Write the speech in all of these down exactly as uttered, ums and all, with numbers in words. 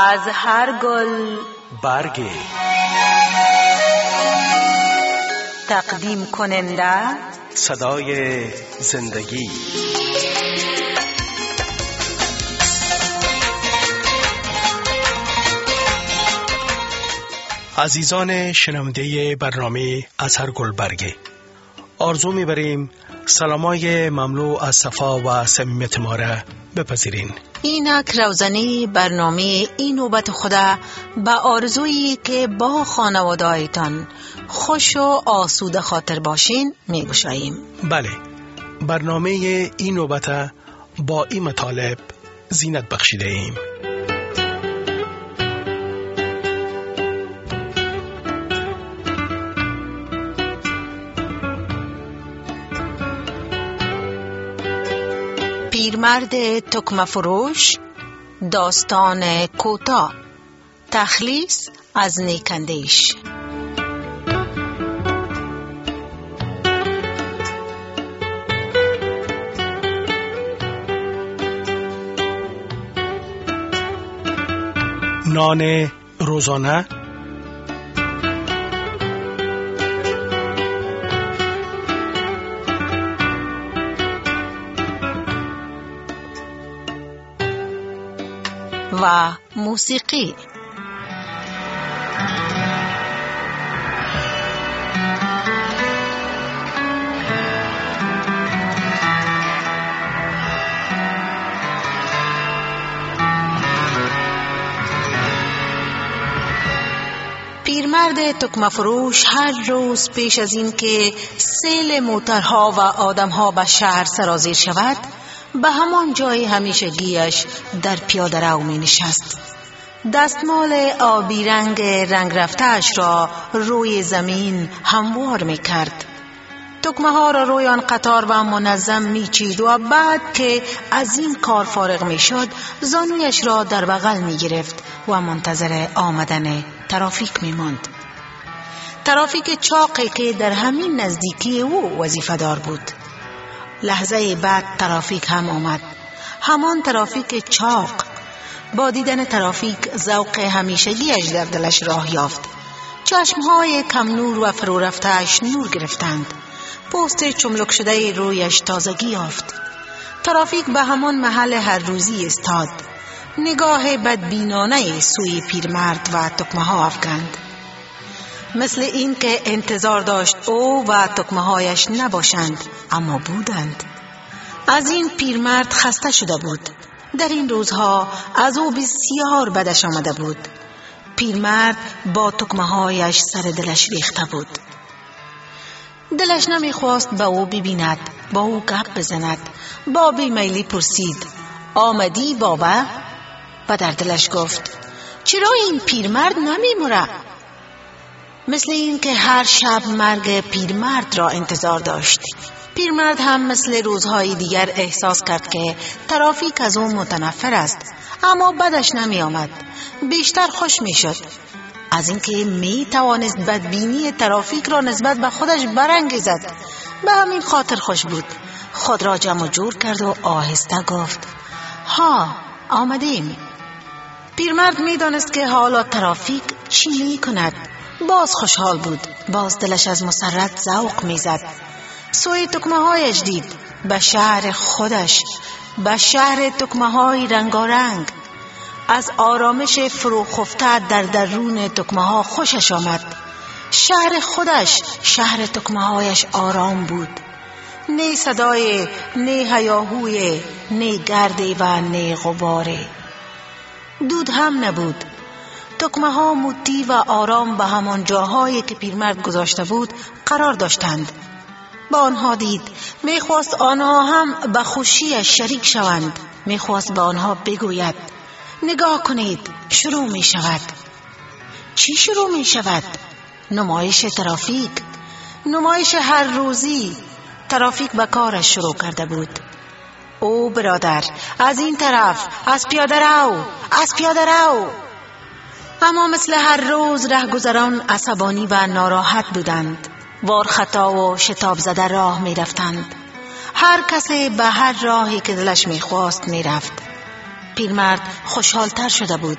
از هر گل برگی. تقدیم کننده صدای زندگی. عزیزان شنونده برنامه از هر گل برگی، آرزو می‌بریم سلامای مملو از صفا و صمیمیت ما را بپذیرین. اینک روزنی برنامه این نوبت خدا با آرزویی که با خانواده‌تان خوش و آسوده خاطر باشین میگوشاییم. بله، برنامه این نوبت با این مطالب زینت بخشیده ایم. پیرمرد تکمه فروش، داستان کوتاه، تخلیص از نیکندیش. نان روزانه، و موسیقی. پیرمرد تکمه فروش هر روز پیش از این که سیل موترها و آدمها به شهر سرازیر شود، به همان جای همیشگیش در پیاده رو می نشست. دستمال آبی رنگ رنگ رفته‌اش را روی زمین هموار می کرد. تکمه ها را روی آن قطار و منظم می چید و بعد که از این کار فارغ می شد زانویش را در بغل می گرفت و منتظر آمدن ترافیک می ماند. ترافیک چاقی که در همین نزدیکی او وظیفه دار بود. لحظه بعد ترافیک هم آمد، همان ترافیک چاق. با دیدن ترافیک ذوق همیشگیش در دلش راه یافت. چشمهای کم نور و فرو رفته‌اش نور گرفتند. پوست چملک شده رویش تازگی یافت. ترافیک به همان محل هر روزی استاد. نگاه بدبینانه سوی پیرمرد و تکمه ها افکند، مثل این که انتظار داشت او و تکمه هایش نباشند، اما بودند. از این پیرمرد خسته شده بود. در این روزها از او بسیار بدش آمده بود. پیرمرد با تکمه هایش سر دلش ریخته بود. دلش نمیخواست با او ببیند، با او گپ بزند. با بیمیلی پرسید: آمدی بابا؟ و در دلش گفت: چرا این پیرمرد نمیمره؟ مثل این که هر شب مرگ پیرمرد را انتظار داشت. پیرمرد هم مثل روزهای دیگر احساس کرد که ترافیک از او متنفر است، اما بدش نمی آمد. بیشتر خوش می شد از اینکه می توانست بدبینی ترافیک را نسبت به خودش برانگیزد. به همین خاطر خوش بود. خود را جمع جور کرد و آهسته گفت: ها، آمدیم. پیرمرد می دانست که حالا ترافیک چی می کند. باز خوشحال بود. باز دلش از مسرت ذوق می زد. سوی تکمه هایش دید، به شهر خودش، به شهر تکمه های رنگارنگ. از آرامش فروخفته در درون تکمه ها خوشش آمد. شهر خودش، شهر تکمه هایش آرام بود. نه صدای، نه هیاهوی، نه گردی و نه غباری. دود هم نبود. تکمه ها مطیع و آرام به همان جاهایی که پیرمرد گذاشته بود قرار داشتند. با آنها دید. میخواست آنها هم به خوشیش شریک شوند. میخواست به آنها بگوید: نگاه کنید، شروع می شود. چی شروع می شود؟ نمایش ترافیک. نمایش هر روزی. ترافیک به کارش شروع کرده بود. او برادر، از این طرف، از پیاده رو، از پیاده رو. اما مثل هر روز رهگذران عصبانی و ناراحت بودند. وار خطا و شتاب زده راه می رفتند. هر کسی به هر راهی که دلش می خواست می رفت. پیرمرد خوشحالتر شده بود.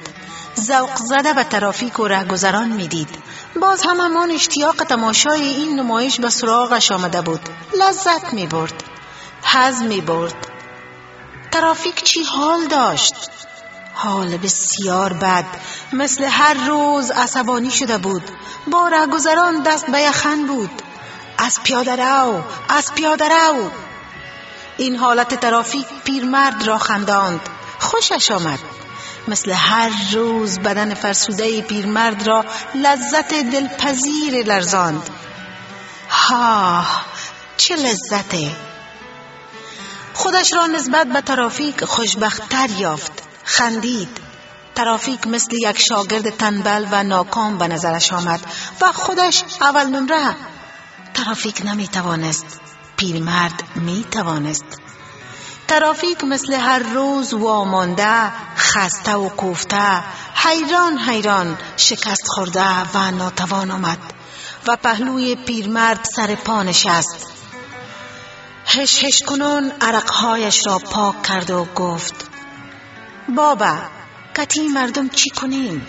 ذوق زده به ترافیک و رهگذران میدید. باز هم همان اشتیاق تماشای این نمایش به سراغش آمده بود. لذت می برد، حظ می برد. ترافیک چی حال داشت؟ حال بسیار بد. مثل هر روز عصبانی شده بود. با رهگذران دست به یخن بود. از پیاده رو، از پیاده رو. این حالت ترافیک پیرمرد را خنداند. خوشش آمد. مثل هر روز بدن فرسوده پیرمرد را لذت دلپذیر لرزاند. ها، چه لذته! خودش را نسبت به ترافیک خوشبخت‌تر یافت. خندید. ترافیک مثل یک شاگرد تنبل و ناکام به نظرش آمد و خودش اول نمره. ترافیک نمی توانست، پیرمرد می توانست. ترافیک مثل هر روز وامانده، خسته و کوفته، حیران حیران، شکست خورده و ناتوان آمد و پهلوی پیرمرد سر پا نشست. هش هش کنون عرقهایش را پاک کرد و گفت: بابا، کتی مردم چی کنیم؟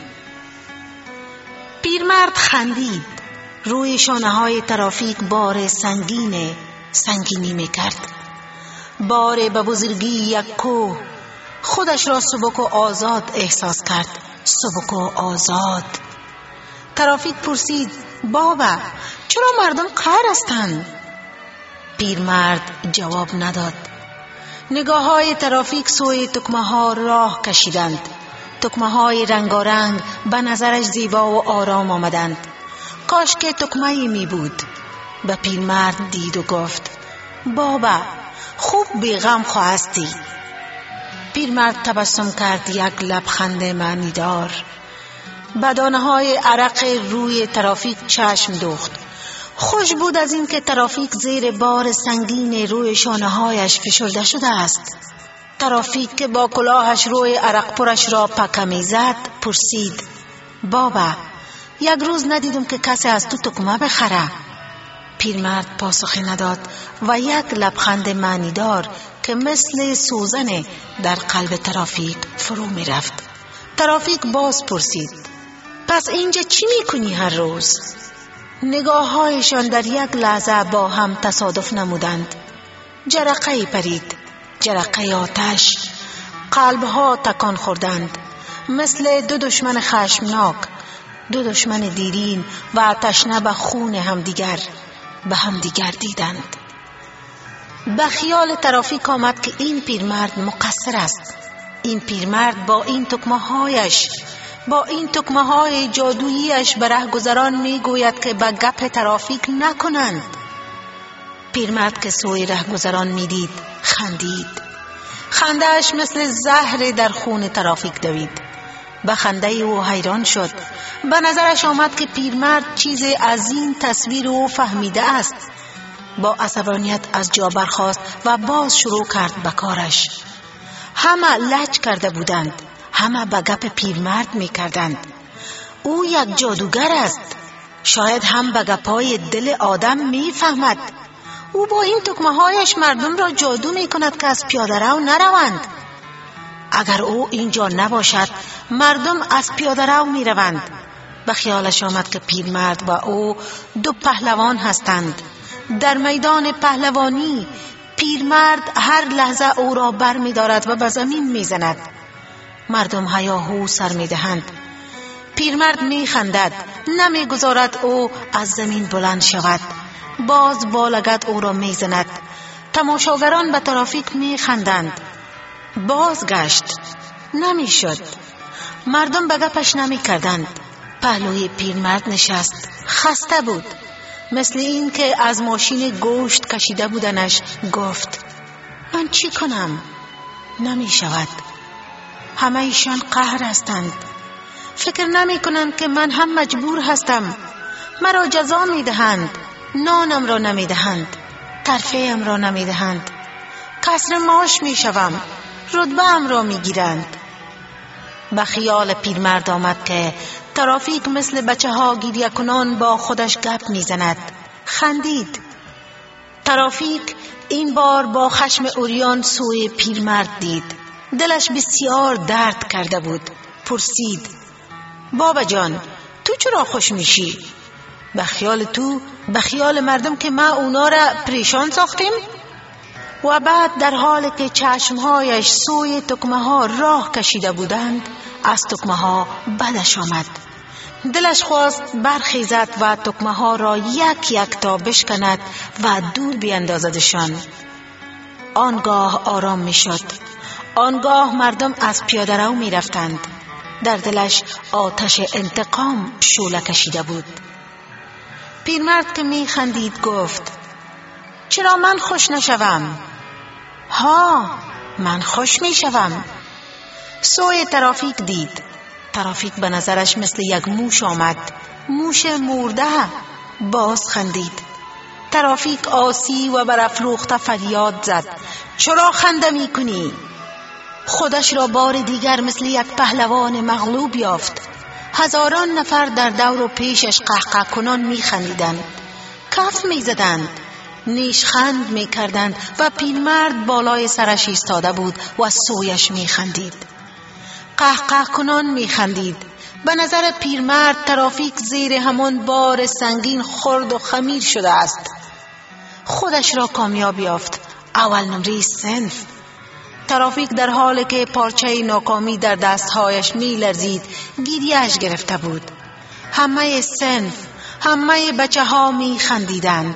پیرمرد خندید. روی شانه های ترافیک بار سنگینه سنگینی میکرد. بار به بزرگی یک کوه. خودش را سبک و آزاد احساس کرد. سبک و آزاد. ترافیک پرسید: بابا، چرا مردم قهر هستند؟ پیرمرد جواب نداد. نگاه های ترافیک سوی تکمه ها راه کشیدند. تکمه های رنگارنگ به نظرش زیبا و آرام آمدند. کاش که تکمه‌ای می بود. به پیرمرد دید و گفت: بابا، خوب بیغم خواستی. پیرمرد تبسم کرد، یک لبخند معنیدار. بدانه های عرق روی ترافیک چشم دوخت. خوش بود از این که ترافیک زیر بار سنگین روی شانه هایش فشرده شده است. ترافیک که با کلاهش روی عرق پرش را پکه میزد پرسید: بابا، یک روز ندیدم که کسی از تو تکمه بخره. پیرمرد پاسخی نداد و یک لبخند معنیدار که مثل سوزن در قلب ترافیک فرو می رفت. ترافیک باز پرسید: پس اینجا چی می کنی هر روز؟ نگاه هایشان در یک لحظه با هم تصادف نمودند. جرقه پرید، جرقه آتش. قلبها تکان خوردند. مثل دو دشمن خشمناک، دو دشمن دیرین و تشنه به خون همدیگر به همدیگر دیدند. به خیال ترافیک آمد که این پیرمرد مقصر است. این پیرمرد با این تکمه هایش، با این تکمه های جادوییش به رهگذران می گوید که به گپ ترافیک نکنند. پیرمرد که سوی رهگذران می دید خندید. خندهش مثل زهر در خون ترافیک دوید. به خنده او حیران شد. به نظرش آمد که پیرمرد چیز از این تصویر او فهمیده است. با عصبانیت از جا برخاست و باز شروع کرد به کارش. همه لج کرده بودند. همه به گپ پیرمرد می کردند. او یک جادوگر است. شاید هم به گپای دل آدم می فهمد. او با این تکمه هایش مردم را جادو می کند که از پیاده رو نروند. اگر او اینجا نباشد مردم از پیاده رو می روند. به خیالش آمد که پیرمرد و او دو پهلوان هستند. در میدان پهلوانی پیرمرد هر لحظه او را بر می دارد و به زمین می زند. مردم هیاهو سر می دهند. پیرمرد می خندد. نمی گذارد او از زمین بلند شود. باز با لگد او را می زند. تماشاگران به ترافیک می خندند. بازگشت. نمی شد. مردم به گپش نمی کردند. پهلوی پیرمرد نشست. خسته بود. مثل این که از ماشین گوشت کشیده بودنش گفت: من چی کنم؟ نمی شود. همه ایشان قهر هستند. فکر نمی کنند که من هم مجبور هستم. مرا جزا می دهند. نانم را نمی دهند. ترفیم را نمی دهند. کسر معاش می شوم. رتبه ام را می گیرند. به خیال پیرمرد آمد که ترافیک مثل بچه ها گریه کنان با خودش گپ می زند. خندید. ترافیک این بار با خشم عریان سوی پیرمرد دید. دلش بسیار درد کرده بود. پرسید: بابا جان تو چرا خوش میشی؟ به خیال تو به خیال مردم که ما اونا را پریشان ساختیم؟ و بعد در حالی که چشمهایش سوی تکمه ها راه کشیده بودند از تکمه ها بدش آمد. دلش خواست برخیزد و تکمه ها را یک یک تا بشکند و دور بیندازدشان. آنگاه آرام می شد. آنگاه مردم از پیاده رو می رفتند. در دلش آتش انتقام شعله کشیده بود. پیرمرد که می خندید گفت چرا من خوش نشوم؟ ها من خوش می شوم. سوی ترافیک دید. ترافیک به نظرش مثل یک موش آمد. موش مرده. باز خندید. ترافیک آسی و برافروخته فریاد زد چرا خنده می کنی؟ خودش را بار دیگر مثل یک پهلوان مغلوب یافت. هزاران نفر در دور و پیشش قهقه کنان می خندیدند. کف می زدند. نیشخند می کردند و پیرمرد بالای سرش ایستاده بود و سویش می خندید. قهقه کنان می خندید. به نظر پیرمرد ترافیک زیر همان بار سنگین خرد و خمیر شده است. خودش را کامیاب یافت. اول نمره صنف. ترافیک در حالی که پارچه ناکامی در دستهایش می لرزید گریه‌اش گرفته بود. همه صنف، همه بچه ها می خندیدند.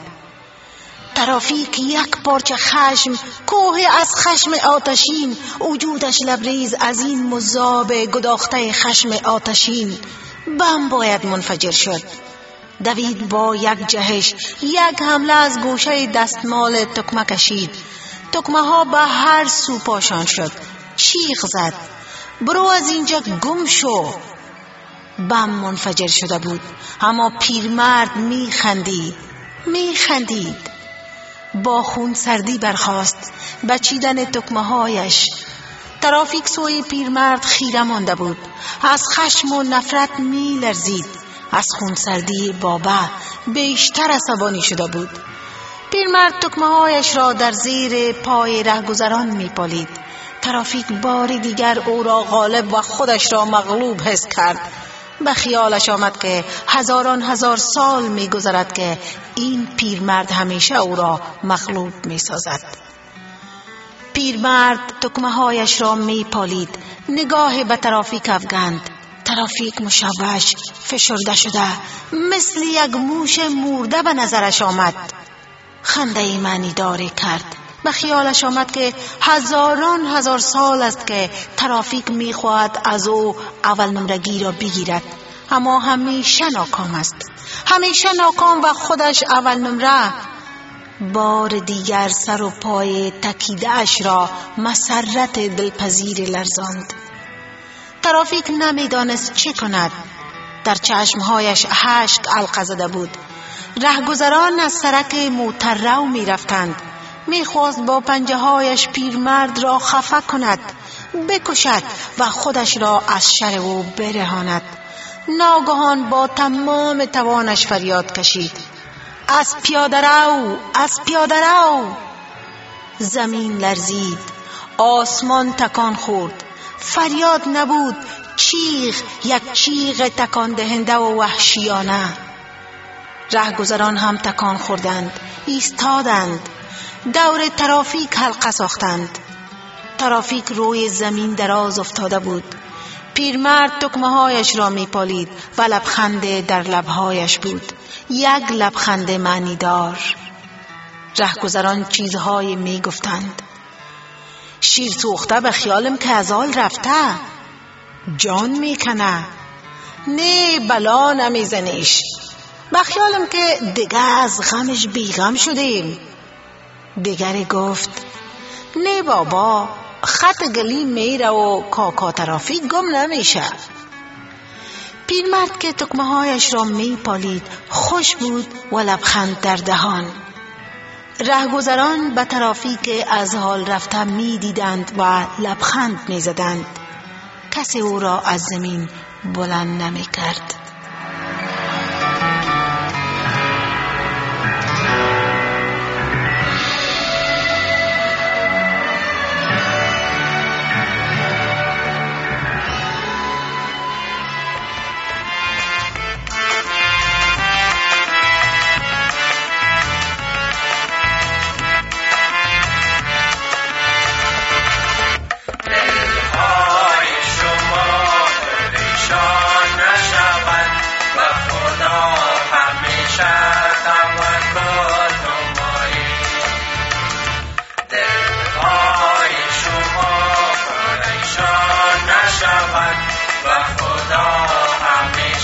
ترافیک یک پارچه خشم، کوه از خشم آتشین، وجودش لبریز از این مذاب گداخته خشم آتشین. بم باید منفجر شد. دوید با یک جهش، یک حمله از گوشه دستمال تکمه کشید. تکمه ها به هر سو پاشان شد. چیخ زد برو از اینجا گم شو. بم منفجر شده بود. اما پیرمرد می خندید می خندید. با خون سردی برخاست بچیدن تکمه هایش. ترافیک سوی پیرمرد خیره مانده بود. از خشم و نفرت می لرزید. از خون سردی بابا بیشتر عصبانی شده بود. پیرمرد تکمه هایش را در زیر پای رهگذران می پالید. ترافیک بار دیگر او را غالب و خودش را مغلوب حس کرد. به خیالش آمد که هزاران هزار سال می گذرد که این پیرمرد همیشه او را مغلوب می سازد. پیرمرد تکمه هایش را می پالید. نگاه به ترافیک افگند. ترافیک مشوش فشرده شده مثل یک موش مرده به نظرش آمد. خنده معنی داری کرد. به خیالش آمد که هزاران هزار سال است که ترافیک میخواهد از او اول نمرگی را بگیرد، اما همیشه ناکام است. همیشه ناکام و خودش اول نمره. بار دیگر سر و پای تکیده اش را مسرت دلپذیر لرزاند. ترافیک نمیدانست چه کند. در چشمهایش اشک علقه زده بود. رهگذران از سرک موترو می رفتند. می خواست با پنجه هایش پیرمرد را خفه کند، بکشد و خودش را از شر او برهاند. ناگهان با تمام توانش فریاد کشید: از پیاده رو، از پیاده رو! زمین لرزید، آسمان تکان خورد. فریاد نبود، چیغ، یک چیغ تکان دهنده و وحشیانه. رهگذران هم تکان خوردند، ایستادند، دور ترافیک حلقه ساختند. ترافیک روی زمین دراز افتاده بود. پیرمرد تکمه هایش را می پالید و لبخند در لبهایش بود، یک لبخند معنی دار. رهگذران چیزهای می گفتند. شیر سوخته به خیالم که از آل رفته، جان می کنه، نه بلا نمی زنیش، به خیالم که دیگه از غمش بیغم شدیم. دیگری گفت: نه بابا، خط گلی میره و کاکا ترافیک گم نمیشه. پیرمرد که تکمه هایش را می پالید خوش بود و لبخند در دهان. رهگذران به ترافیک از حال رفته می دیدند و لبخند می زدند. کسی او را از زمین بلند نمی کرد.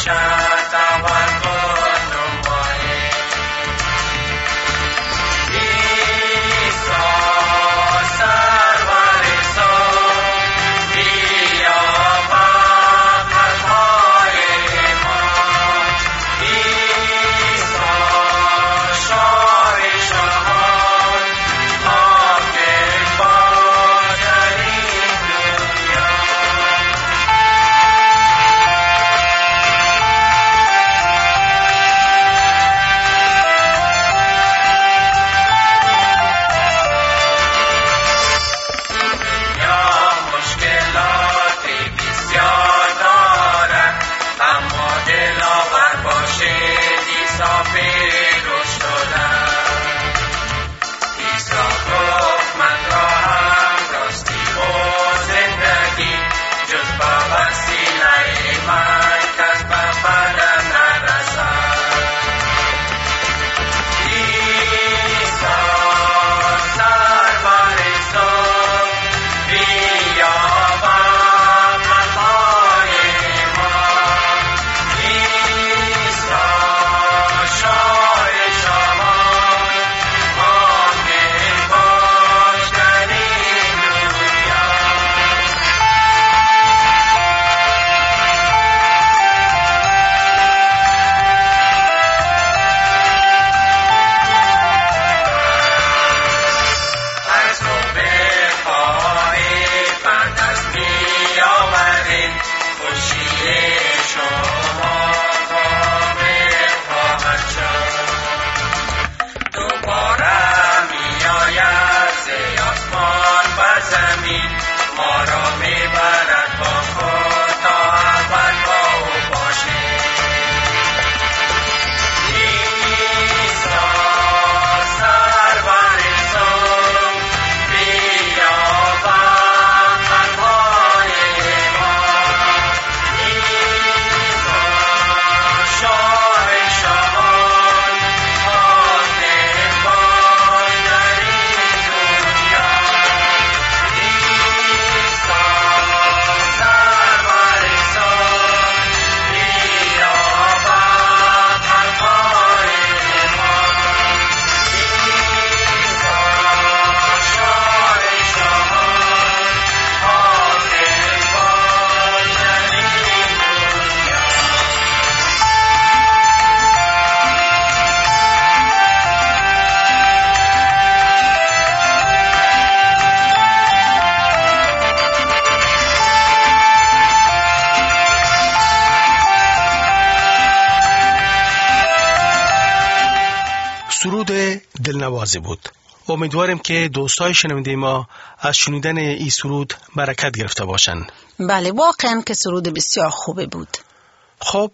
سرود دلنوازی بود. امیدواریم که دوستای شنونده ما از شنیدن این سرود برکت گرفته باشن. بله، واقعا که سرود بسیار خوبه بود. خب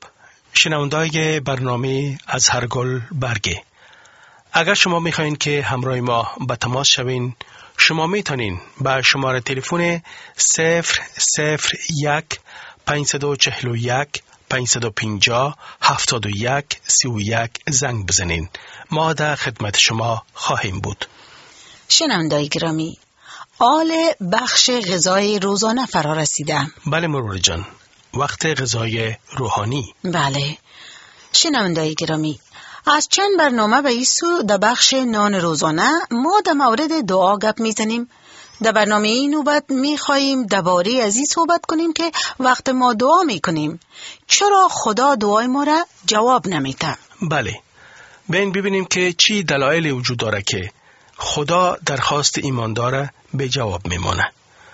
شنوندای برنامه از هر گل برگه، اگر شما میخواین که همراه ما به تماس شوین، شما میتونین به شماره تلفن صفر صفر یک پنجصد و چهل و یک پنجصد و پنجاه هفتاد و یک سی و یک زنگ بزنین. ما در خدمت شما خواهیم بود. شنوندای گرامی، آل بخش غذای روزانه فرا رسیده. بله مرور جان، وقت غذای روحانی. بله شنوندای گرامی، از چند برنامه به ایسو در بخش نان روزانه ما در مورد دعا گپ میزنیم. در برنامه این نوبت میخواییم درباره از این صحبت کنیم که وقت ما دعا میکنیم چرا خدا دعای ما را جواب نمیده. بله، بین ببینیم که چی دلایل وجود داره که خدا درخواست ایماندار به جواب میمانه.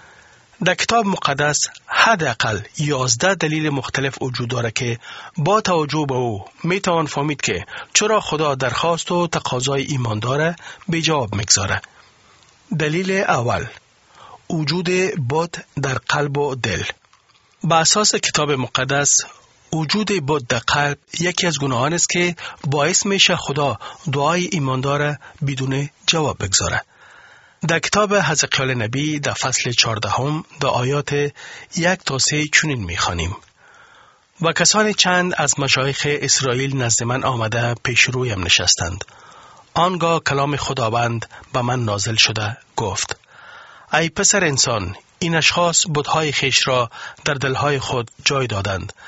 در کتاب مقدس حداقل یازده دلیل مختلف وجود داره که با توجه به او میتوان فهمید که چرا خدا درخواست و تقاضای ایماندار به جواب میگذاره. دلیل اول، وجود بت در قلب و دل. با اساس کتاب مقدس وجود بت در قلب یکی از گناهان است که باعث میشه خدا دعای ایماندار بدون جواب بگذاره. در کتاب حزقیال نبی در فصل چهاردهم در آیات یک تا سه چنین میخوانیم: و کسان چند از مشایخ اسرائیل نزد من آمده پیش رویم نشستند. آنگاه کلام خداوند به من نازل شده گفت: ای پسر انسان، این اشخاص بت‌های خویش را در دلهای خود جای دادند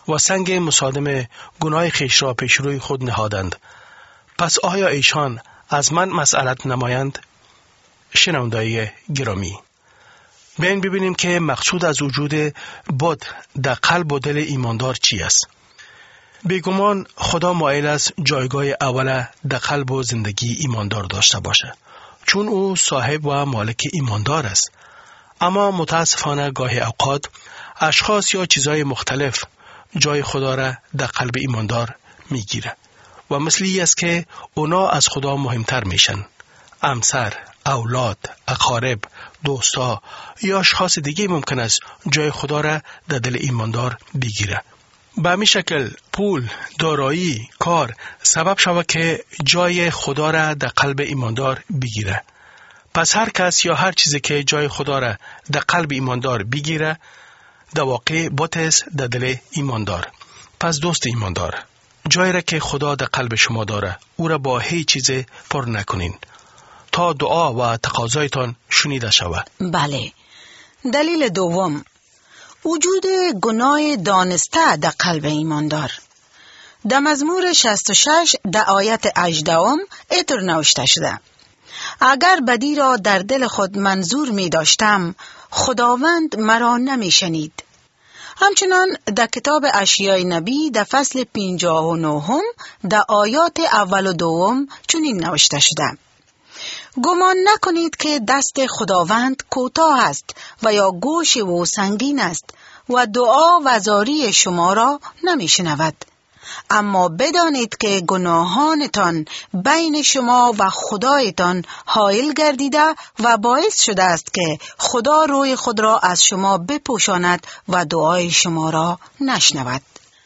و سنگ مصادم گناه خیش را پیش روی خود نهادند. پس آیا ایشان از من مسئلت نمایند؟ شنوندای گرامی، بیاین ببینیم که مقصود از وجود بت در قلب و دل ایماندار چی است. بیگمان خدا مایل است جایگاه اول در قلب و زندگی ایماندار داشته باشه، چون او صاحب و مالک ایماندار است. اما متاسفانه گاهی اوقات اشخاص یا چیزهای مختلف جای خدا را در قلب ایماندار میگیره و مثلی است که اونا از خدا مهمتر میشن. همسر، اولاد، اقارب، دوستا یا اشخاص دیگه ممکن است جای خدا را در دل ایماندار بگیره. به همین شکل پول، دارایی، کار سبب شود که جای خدا را در قلب ایماندار بگیره. پس هر کس یا هر چیزی که جای خدا را در قلب ایماندار بگیره در واقع بت است در دل ایماندار. پس دوست ایماندار، جایی را که خدا در قلب شما داره او را با هیچ چیز پر نکنین تا دعا و تقاضایتان شنیده شود. بله. دلیل دوم، وجود گناه دانسته در قلب ایماندار. در مزمور شصت و شش در آیت هجدهم اینطور نوشته شده: اگر بدی را در دل خود منظور می داشتم، خداوند مرا نمی شنید. همچنان در کتاب اشعیا نبی در فصل پنجاه و نهم در آیات اول و دوم چنین نوشته شده: گمان نکنید که دست خداوند کوتاه است و یا گوش او سنگین است و دعا و زاری شما را نمی شنود. اما بدانید که گناهانتان بین شما و خدایتان حائل گردیده و باعث شده است که خدا روی خود را از شما بپوشاند و دعای شما را نشنود.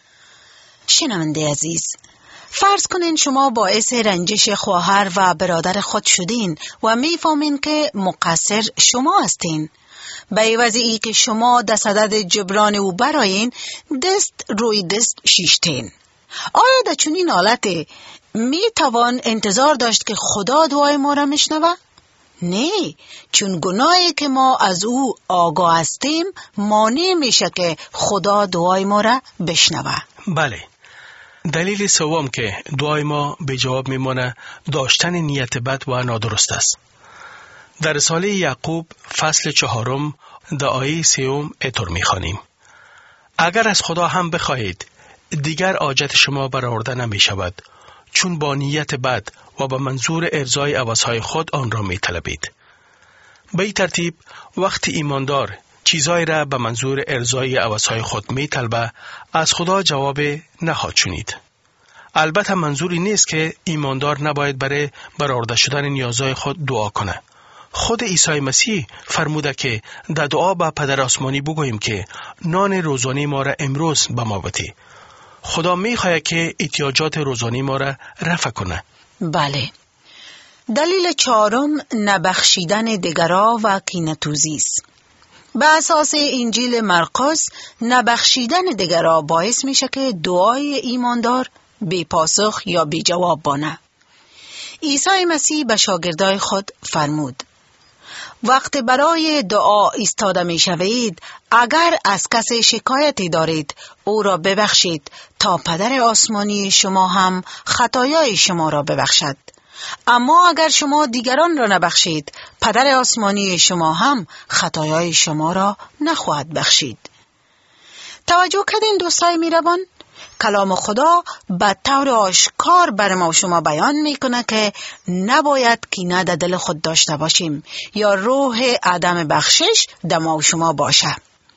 شنونده عزیز، فرض کنین شما باعث رنجش خواهر و برادر خود شدین و میفهمین که مقصر شما هستین. به عوض ای که شما در صدد جبران او برایین، دست روی دست شیشتین. آیا در چنین حالت می توان انتظار داشت که خدا دعای ما را میشنوه؟ نه، چون گناهی که ما از او آگاه هستیم مانع میشه که خدا دعای ما را بشنوه. بله. دلیل سوم که دعای ما به جواب میمونه داشتن نیت بد و نادرست است. در رساله یعقوب فصل چهارم در آیه سوم اینطور میخوانیم: اگر از خدا هم بخواهید دیگر حاجت شما برآورده نمی شود، چون با نیت بد و با منظور ارضای هوس‌های خود آن را می طلبید. به این ترتیب وقتی ایماندار چیزایی را به منظور ارضای هوس‌های خود می طلبه، از خدا جواب نخواهد شنید. البته منظوری نیست که ایماندار نباید برای برآورده شدن نیازهای خود دعا کنه. خود عیسی مسیح فرموده که در دعا به پدر آسمانی بگوییم که نان روزانه ما را امروز به ما بده. خدا می‌خواهد که احتیاجات روزانه ما را رفع کنه. بله. دلیل چهارم نبخشیدن دیگران و کینه‌توزی است. به اساس انجیل مرقس نبخشیدن دیگران باعث میشه که دعای ایماندار بی پاسخ یا بی جواب بانه. عیسی مسیح به شاگردای خود فرمود: وقت برای دعا ایستاده می شوید، اگر از کسی شکایتی دارید او را ببخشید تا پدر آسمانی شما هم خطایای شما را ببخشد. اما اگر شما دیگران را نبخشید، پدر آسمانی شما هم خطایای شما را نخواهد بخشید. توجه کردین دوستای میروان؟ کلام خدا به طور آشکار بر ما و شما بیان میکنه که نباید کینه در دل خود داشته باشیم یا روح عدم بخشش در ما و شما باشه.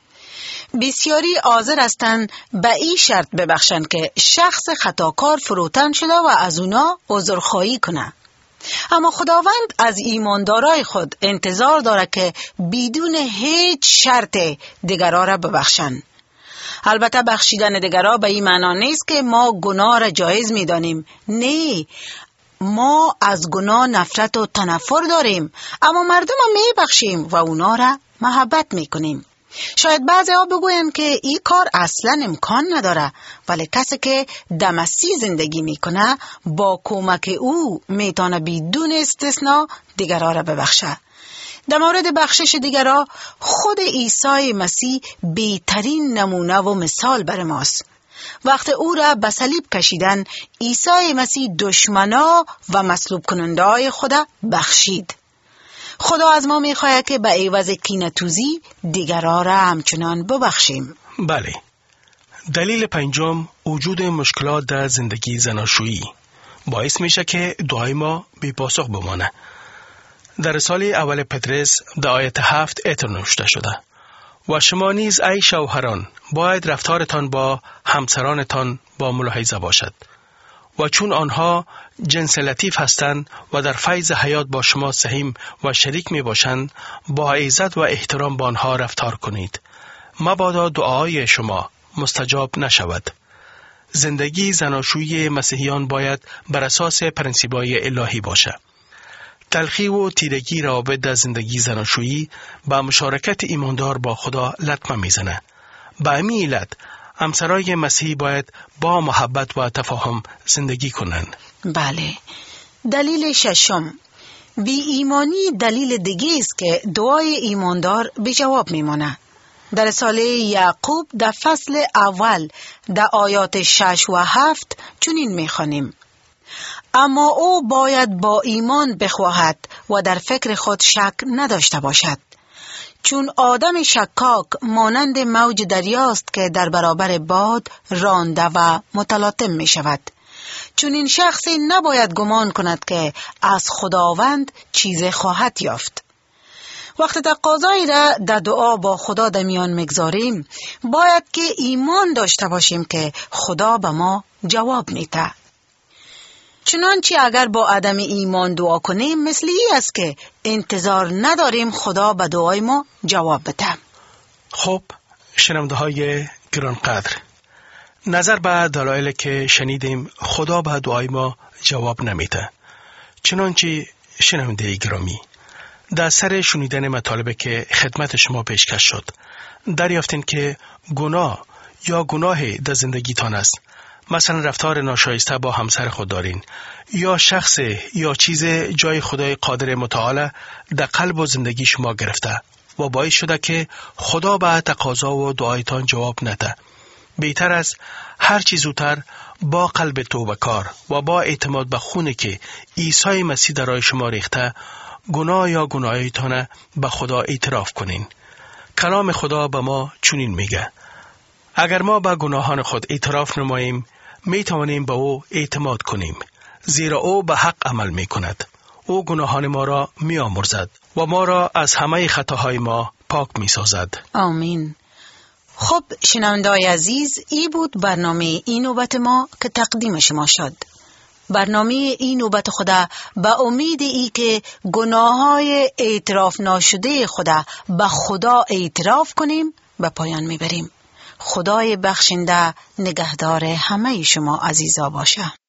بسیاری حاضر هستند به این شرط ببخشند که شخص خطاکار فروتن شده و از اونا عذرخواهی کنه. اما خداوند از ایماندارای خود انتظار داره که بدون هیچ شرط دیگران را ببخشند. البته بخشیدن دیگران به این معنا نیست که ما گناه را جایز می دانیم. نه، ما از گناه نفرت و تنفر داریم، اما مردم را می بخشیم و اونا را محبت می کنیم. شاید بعضی ها بگوین که این کار اصلا امکان نداره، ولی کسی که در مسیح زندگی می کنه با کمک او می تونه بدون استثناء دیگران را ببخشه. در مورد بخشش دیگران خود عیسی مسیح بهترین نمونه و مثال بر ماست. وقت او را به صلیب کشیدن، عیسی مسیح دشمنا و مصلوب کننده‌های خدا بخشید. خدا از ما می‌خواهد که به عوض کینه‌توزی دیگران را همچنان ببخشیم. بله. دلیل پنجم، وجود مشکلات در زندگی زناشویی باعث میشه که دعای ما بی پاسخ بمانه. در رساله اول پطرس در آیت هفت اعطا نوشته شده: و شما نیز ای شوهران باید رفتارتان با همسرانتان با ملاحظه باشد، و چون آنها جنس لطیف هستند و در فیض حیات با شما سهیم و شریک می باشند، با عزت و احترام با آنها رفتار کنید، مبادا دعای شما مستجاب نشود. زندگی زناشویی مسیحیان باید بر اساس پرنسیبای الهی باشه. تلخی و تیرگی روابط در زندگی زناشویی با مشارکت ایماندار با خدا لطمه میزنه. به همین علت همسرای مسیحی باید با محبت و تفاهم زندگی کنند. بله. دلیل ششم، بی ایمانی دلیل دیگه است که دعای ایماندار به جواب میمونه. در رساله یعقوب در فصل اول در آیات شش و هفت چنین میخوانیم: اما او باید با ایمان بخواهد و در فکر خود شک نداشته باشد، چون آدم شکاک مانند موج دریاست که در برابر باد رانده و متلاطم می شود. چون این شخصی نباید گمان کند که از خداوند چیز خواهد یافت. وقت تقاضایی را در دعا با خدا در میان میگذاریم، باید که ایمان داشته باشیم که خدا به ما جواب میده. چنانچه اگر با عدم ایمان دعا کنیم، مثل ای است که انتظار نداریم خدا به دعای ما جواب بده. خب شنونده های گرانقدر، نظر به دلایلی که شنیدیم خدا به دعای ما جواب نمیده. چنانچه شنونده گرامی، در سر شنیدن مطالبی که خدمت شما پیشکش شد، دریافتین که گناه یا گناه در زندگیتان است. مثلا رفتار ناشایسته با همسر خود دارین، یا شخص یا چیز جای خدای قادر متعال در قلب و زندگی شما گرفته و باعث شده که خدا به تقاضا و دعایتان جواب نده. بهتر است هر چیز زودتر با قلب توبه‌کار و با اعتماد به خونی که عیسی مسیح در راه شما ریخته، گناه یا گناهایتان به خدا اعتراف کنین. کلام خدا به ما چنین میگه: اگر ما به گناهان خود اعتراف نماییم، می توانیم به او اعتماد کنیم، زیرا او به حق عمل می کند. او گناهان ما را می آمرزد و ما را از همه خطاهای ما پاک می سازد. آمین. خب شنونده‌های عزیز، ای بود برنامه این نوبت ما که تقدیم شما شد. برنامه این نوبت خدا به امید ای که گناههای اعتراف ناشده خدا به خدا اعتراف کنیم به پایان میبریم. خدای بخشنده نگهدار همه شما عزیزا باشه.